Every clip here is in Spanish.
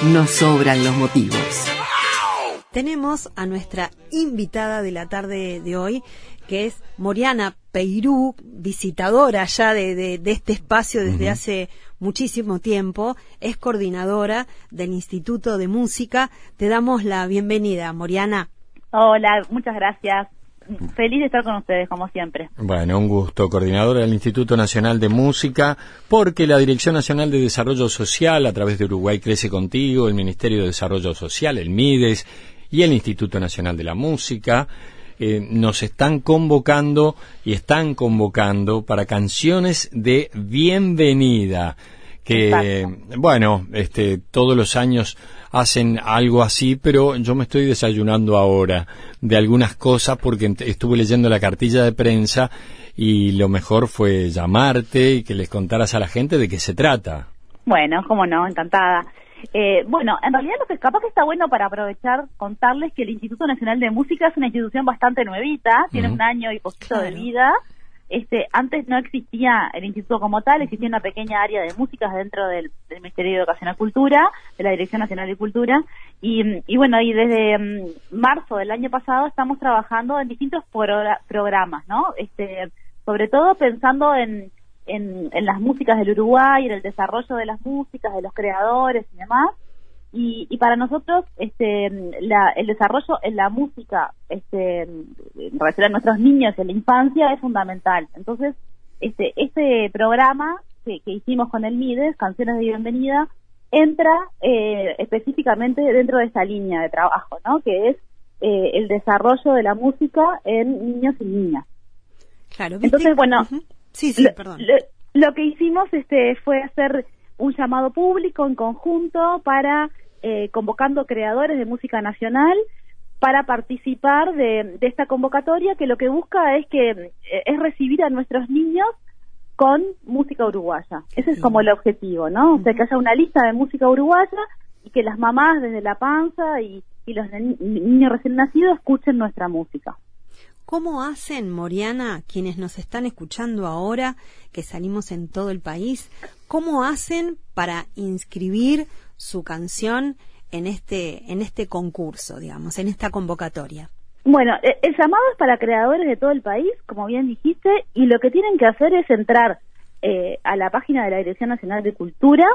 nos sobran los motivos. Tenemos a nuestra invitada de la tarde de hoy, que es Moriana Peirú, visitadora ya de este espacio desde hace muchísimo tiempo, es coordinadora del Instituto de Música. Te damos la bienvenida, Moriana. Hola, muchas gracias. Feliz de estar con ustedes, como siempre. Bueno, un gusto, coordinadora del Instituto Nacional de Música, porque la Dirección Nacional de Desarrollo Social, a través de Uruguay Crece Contigo, el Ministerio de Desarrollo Social, el MIDES y el Instituto Nacional de la Música, nos están convocando para canciones de bienvenida, que, exacto, bueno, todos los años hacen algo así, pero yo me estoy desayunando ahora de algunas cosas porque estuve leyendo la cartilla de prensa y lo mejor fue llamarte y que les contaras a la gente de qué se trata. Bueno, cómo no, encantada. Bueno, en realidad lo que capaz que está bueno para aprovechar, contarles que el Instituto Nacional de Música es una institución bastante nuevita, tiene un año y poquito de vida. Antes no existía el instituto como tal, existía una pequeña área de músicas dentro del Ministerio de Educación y Cultura, de la Dirección Nacional de Cultura, y bueno, y desde marzo del año pasado estamos trabajando en distintos programas, ¿no? Sobre todo pensando en las músicas del Uruguay, en el desarrollo de las músicas, de los creadores y demás. Y para nosotros el desarrollo en la música en relación a nuestros niños en la infancia es fundamental. Entonces este programa que hicimos con el MIDES, Canciones de Bienvenida, entra específicamente dentro de esta línea de trabajo, ¿no? Que es el desarrollo de la música en niños y niñas. Claro, ¿viste? Entonces, bueno, sí, perdón. Lo que hicimos fue hacer un llamado público en conjunto para convocando creadores de música nacional para participar de esta convocatoria, que lo que busca es recibir a nuestros niños con música uruguaya. Ese es como el objetivo, ¿no? O sea, que haya una lista de música uruguaya y que las mamás desde la panza y los niños recién nacidos escuchen nuestra música. ¿Cómo hacen, Moriana, quienes nos están escuchando ahora, que salimos en todo el país, cómo hacen para inscribir su canción en este concurso, digamos, en esta convocatoria? Bueno, el llamado es para creadores de todo el país, como bien dijiste, y lo que tienen que hacer es entrar a la página de la Dirección Nacional de Cultura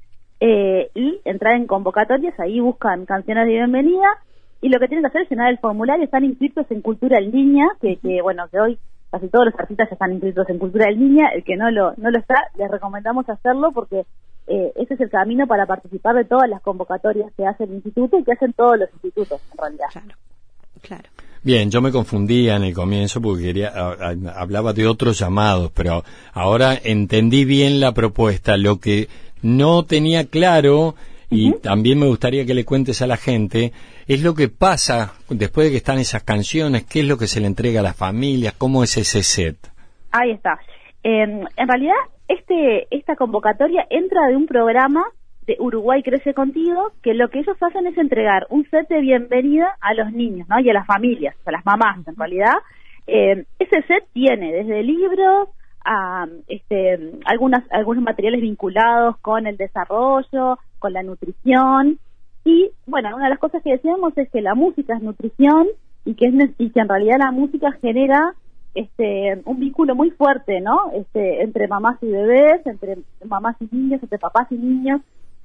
y entrar en convocatorias, ahí buscan Canciones de Bienvenida, y lo que tienen que hacer es llenar el formulario. Están inscritos en Cultura en Línea, que hoy casi todos los artistas ya están inscritos en Cultura en Línea. El que no lo está, les recomendamos hacerlo porque ese es el camino para participar de todas las convocatorias que hace el instituto y que hacen todos los institutos, en realidad. Claro. Bien, yo me confundía en el comienzo porque hablaba de otros llamados, pero ahora entendí bien la propuesta. Lo que no tenía claro, y también me gustaría que le cuentes a la gente, es lo que pasa después de que están esas canciones, qué es lo que se le entrega a las familias, cómo es ese set. Ahí está. En realidad, esta convocatoria entra de un programa de Uruguay Crece Contigo, que lo que ellos hacen es entregar un set de bienvenida a los niños, ¿no? Y a las familias, a las mamás, en realidad. Ese set tiene desde libros a algunos materiales vinculados con el desarrollo, con la nutrición. Y bueno, una de las cosas que decíamos es que la música es nutrición y que en realidad la música genera un vínculo muy fuerte, ¿no? Entre mamás y bebés, entre mamás y niños, entre papás y niños.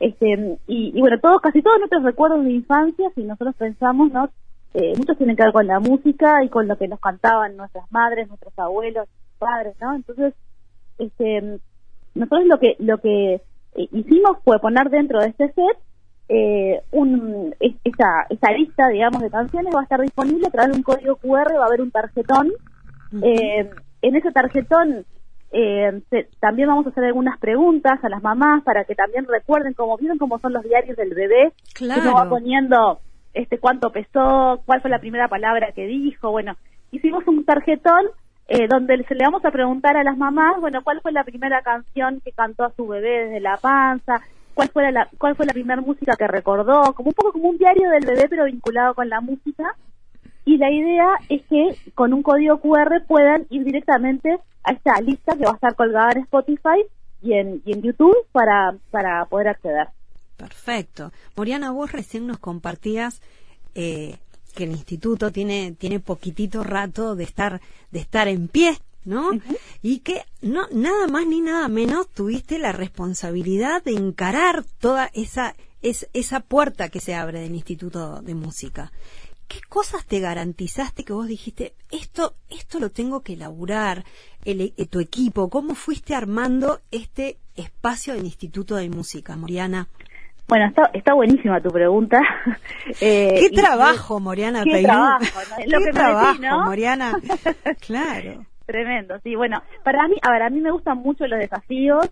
Y bueno, casi todos nuestros recuerdos de infancia, si nosotros pensamos, ¿no? Muchos tienen que ver con la música y con lo que nos cantaban nuestras madres, nuestros abuelos, padres, ¿no? Entonces, nosotros lo que hicimos fue poner dentro de este set esta lista, digamos, de canciones. Va a estar disponible a través de un código QR, va a haber un tarjetón. En ese tarjetón también vamos a hacer algunas preguntas a las mamás para que también recuerden cómo son los diarios del bebé. Claro. Uno va poniendo cuánto pesó, cuál fue la primera palabra que dijo. Bueno, hicimos un tarjetón donde le vamos a preguntar a las mamás, bueno, cuál fue la primera canción que cantó a su bebé desde la panza, cuál fue la primera música que recordó, como un poco como un diario del bebé pero vinculado con la música. Y la idea es que con un código QR puedan ir directamente a esta lista que va a estar colgada en Spotify y en YouTube para poder acceder. Perfecto. Moriana, vos recién nos compartías que el instituto tiene poquitito rato de estar en pie, ¿no? Uh-huh. Y que no nada más ni nada menos tuviste la responsabilidad de encarar toda esa puerta que se abre del Instituto de Música. ¿Qué cosas te garantizaste que vos dijiste, esto lo tengo que elaborar, tu equipo? ¿Cómo fuiste armando este espacio del Instituto de Música, Moriana? Bueno, está buenísima tu pregunta. ¿Qué trabajo, Moriana? ¿Qué trabajo? ¿No? ¿Qué trabajo, Moriana? Claro. Tremendo, sí. Bueno, a mí me gustan mucho los desafíos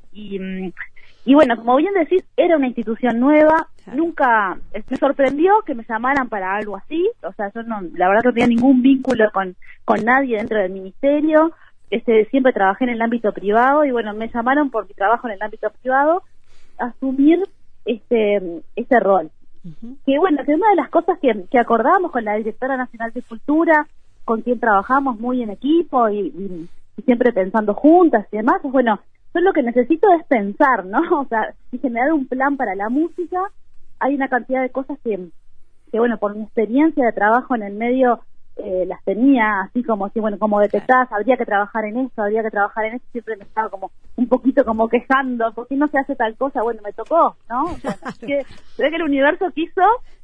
y bueno, como bien decís, era una institución nueva. Claro. Nunca me sorprendió que me llamaran para algo así. O sea, yo la verdad no tenía ningún vínculo con nadie dentro del ministerio. Siempre trabajé en el ámbito privado y bueno, me llamaron por mi trabajo en el ámbito privado a asumir este rol. Uh-huh. Que bueno, que una de las cosas que acordamos con la Directora Nacional de Cultura, con quien trabajamos muy en equipo y siempre pensando juntas y demás, es bueno, yo lo que necesito es pensar, ¿no? O sea, si generar un plan para la música, hay una cantidad de cosas que bueno, por mi experiencia de trabajo en el medio, las tenía así como si, bueno, como detectadas, habría que trabajar en esto, siempre me estaba como un poquito como quejando, ¿por qué no se hace tal cosa? Bueno, me tocó, ¿no? Bueno, que el universo quiso,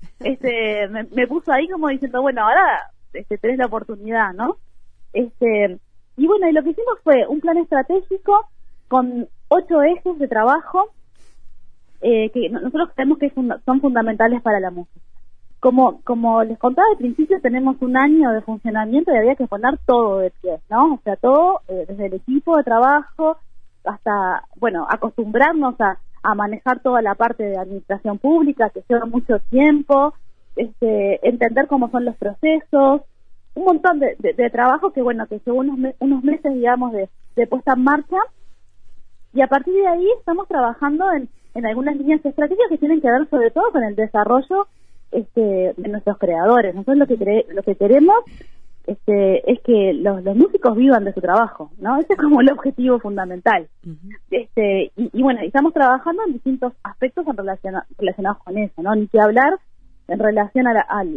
me puso ahí como diciendo, bueno, ahora tenés la oportunidad, ¿no? Y bueno, y lo que hicimos fue un plan estratégico con 8 ejes de trabajo que nosotros creemos que son fundamentales para la música. Como les contaba al principio, tenemos un año de funcionamiento y había que poner todo de pie, ¿no? O sea, todo, desde el equipo de trabajo hasta, bueno, acostumbrarnos a manejar toda la parte de administración pública, que lleva mucho tiempo, entender cómo son los procesos, un montón de trabajo que, bueno, que llevó unos meses, digamos, de puesta en marcha, y a partir de ahí estamos trabajando en algunas líneas estratégicas que tienen que ver sobre todo con el desarrollo de nuestros creadores. Nosotros lo que queremos es que los músicos vivan de su trabajo, ¿no? Ese es como el objetivo fundamental. Uh-huh. Y bueno, estamos trabajando en distintos aspectos relacionados con eso, ¿no? Ni que hablar en relación a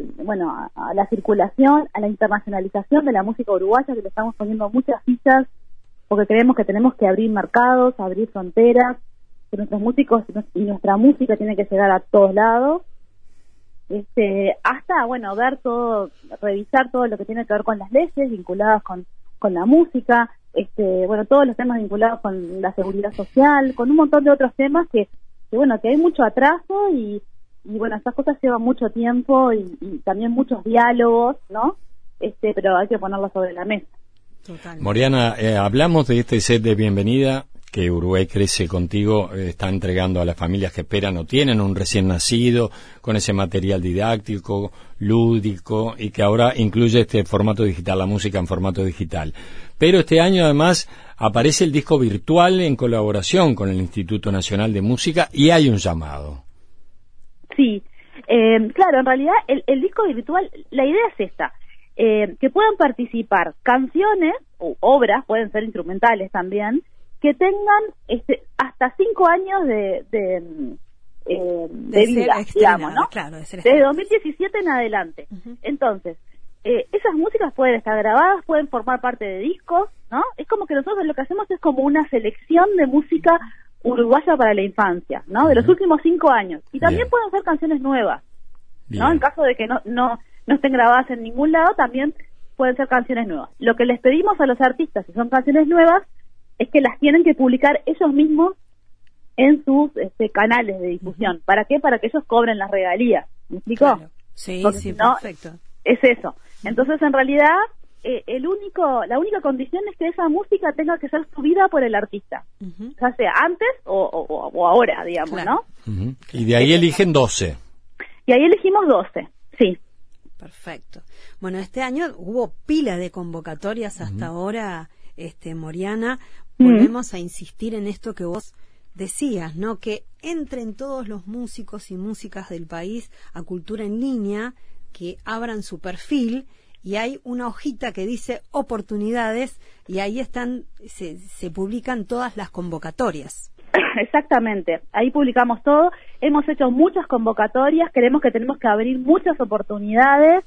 la circulación, a la internacionalización de la música uruguaya, que le estamos poniendo muchas fichas, porque creemos que tenemos que abrir mercados, abrir fronteras, que nuestros músicos y nuestra música tiene que llegar a todos lados. Hasta, bueno, revisar todo lo que tiene que ver con las leyes vinculadas con la música, bueno, todos los temas vinculados con la seguridad social, con un montón de otros temas que bueno, que hay mucho atraso y bueno, estas cosas llevan mucho tiempo y también muchos diálogos, ¿no? Pero hay que ponerlo sobre la mesa. Totalmente. Moriana, hablamos de este set de bienvenida que Uruguay Crece Contigo está entregando a las familias que esperan o tienen un recién nacido, con ese material didáctico, lúdico, y que ahora incluye este formato digital, la música en formato digital. Pero este año además aparece el disco virtual en colaboración con el Instituto Nacional de Música y hay un llamado. Sí, claro, en realidad el disco virtual, la idea es esta, que puedan participar canciones o obras, pueden ser instrumentales también, que tengan hasta 5 años de vida, digamos, ¿no? Claro, desde 2017 en adelante. Uh-huh. Entonces, esas músicas pueden estar grabadas, pueden formar parte de discos, ¿no? Es como que nosotros lo que hacemos es como una selección de música uruguaya para la infancia, ¿no? Uh-huh. De los últimos 5 años. Y también Bien. Pueden ser canciones nuevas, Bien. ¿no? En caso de que no estén grabadas en ningún lado, también pueden ser canciones nuevas. Lo que les pedimos a los artistas, si son canciones nuevas, es que las tienen que publicar ellos mismos en sus canales de difusión. Uh-huh. ¿Para qué? Para que ellos cobren las regalías. ¿Me explico? Claro. Sí, porque sí, no, perfecto. Es eso. Entonces, en realidad, la única condición es que esa música tenga que ser subida por el artista. Uh-huh. Ya sea antes o ahora, digamos, claro. ¿no? Uh-huh. Y de ahí eligen 12. Y ahí elegimos 12, sí. Perfecto. Bueno, este año hubo pila de convocatorias hasta ahora, Moriana. Volvemos a insistir en esto que vos decías, ¿no? Que entren todos los músicos y músicas del país a Cultura en Línea, que abran su perfil y hay una hojita que dice oportunidades y ahí se publican todas las convocatorias. Exactamente, ahí publicamos todo, hemos hecho muchas convocatorias, creemos que tenemos que abrir muchas oportunidades,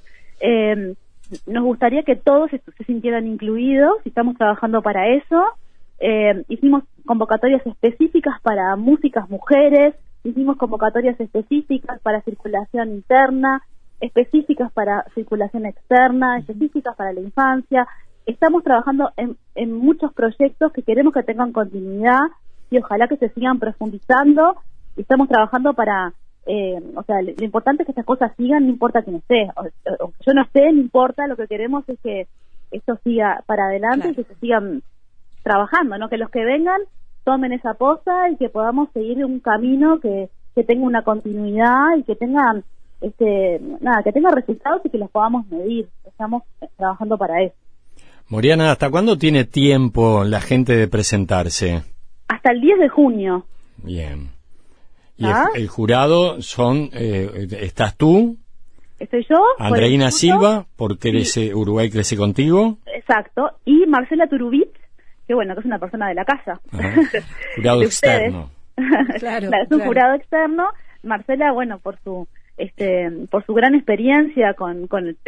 nos gustaría que todos se sintieran incluidos y estamos trabajando para eso. Hicimos convocatorias específicas para músicas mujeres, hicimos convocatorias específicas para circulación interna, específicas para circulación externa, específicas para la infancia. Estamos trabajando en muchos proyectos que queremos que tengan continuidad y ojalá que se sigan profundizando. Y estamos trabajando para, lo importante es que estas cosas sigan, no importa quién esté. Aunque yo no esté, no importa, lo que queremos es que esto siga para adelante, claro, y que se sigan trabajando, ¿no? Que los que vengan tomen esa posta y que podamos seguir un camino que tenga una continuidad y que tenga que tenga resultados y que los podamos medir. Estamos trabajando para eso. Moriana, ¿hasta cuándo tiene tiempo la gente de presentarse? Hasta el 10 de junio. Bien. ¿Y el jurado estás tú? Estoy yo. Andreina Silva, porque Uruguay Crece Contigo. Exacto. Y Marcela Turubit, que bueno, que es una persona de la casa. Jurado externo. Claro, es un jurado externo. Marcela, bueno, por su gran experiencia con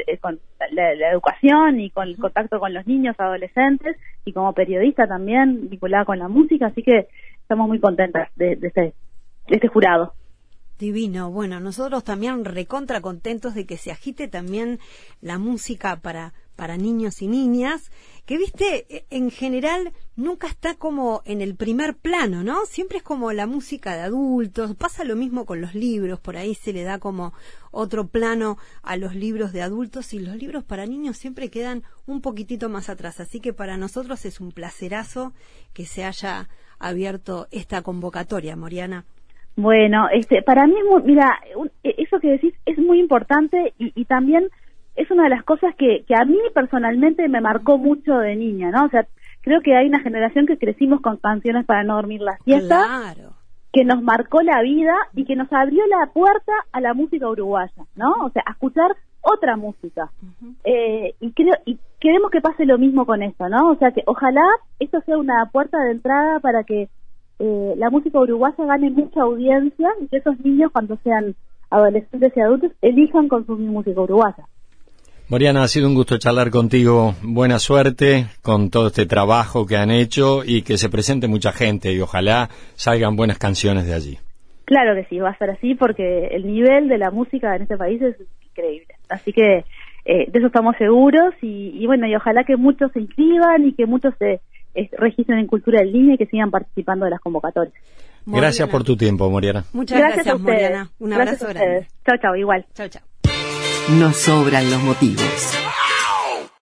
la educación y con el contacto con los niños, adolescentes, y como periodista también vinculada con la música, así que estamos muy contentas de este jurado. Divino. Bueno, nosotros también recontra contentos de que se agite también la música para niños y niñas, que viste, en general nunca está como en el primer plano, ¿no? Siempre es como la música de adultos. Pasa lo mismo con los libros, por ahí se le da como otro plano a los libros de adultos y los libros para niños siempre quedan un poquitito más atrás. Así que para nosotros es un placerazo que se haya abierto esta convocatoria, Moriana. Bueno, para mí, mira, eso que decís es muy importante y también es una de las cosas que a mí personalmente me marcó mucho de niña, ¿no? O sea, creo que hay una generación que crecimos con canciones para no dormir la siesta, claro, que nos marcó la vida y que nos abrió la puerta a la música uruguaya, ¿no? O sea, a escuchar otra música. Uh-huh. Y queremos que pase lo mismo con esto, ¿no? O sea, que ojalá esto sea una puerta de entrada para que la música uruguaya gane mucha audiencia y que esos niños, cuando sean adolescentes y adultos, elijan consumir música uruguaya. Moriana, ha sido un gusto charlar contigo. Buena suerte con todo este trabajo que han hecho y que se presente mucha gente y ojalá salgan buenas canciones de allí. Claro que sí, va a ser así porque el nivel de la música en este país es increíble. Así que de eso estamos seguros y bueno, y ojalá que muchos se inscriban y que muchos se registren en Cultura en Línea y que sigan participando de las convocatorias. Moriana. Gracias por tu tiempo, Moriana. Muchas gracias Moriana. Un abrazo grande. Chao, chao, igual. Chao, chao. Nos sobran los motivos.